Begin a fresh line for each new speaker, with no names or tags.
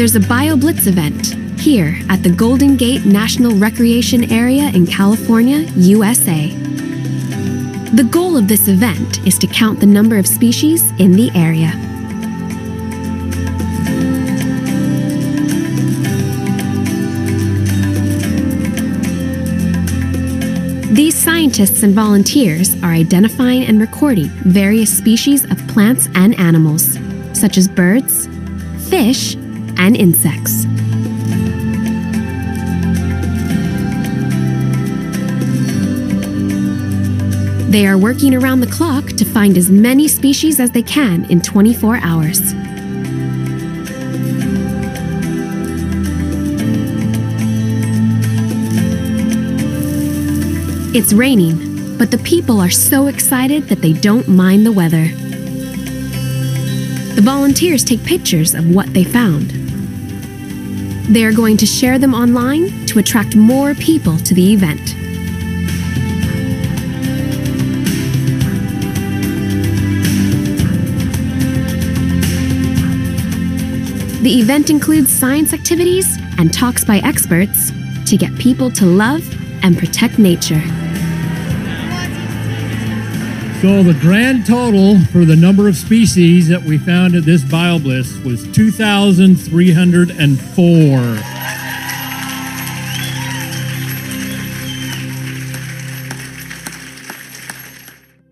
There's a BioBlitz event here at the Golden Gate National Recreation Area in California, USA. The goal of this event is to count the number of species in the area. These scientists and volunteers are identifying and recording various species of plants and animals, such as birds, fish, and insects. They are working around the clock to find as many species as they can in 24 hours. It's raining, but the people are so excited that they don't mind the weather. The volunteers take pictures of what they found. They are going to share them online to attract more people to the event. The event includes science activities and talks by experts to get people to love and protect nature.
So the grand total for the number of species that we found at this BioBlitz was 2,304.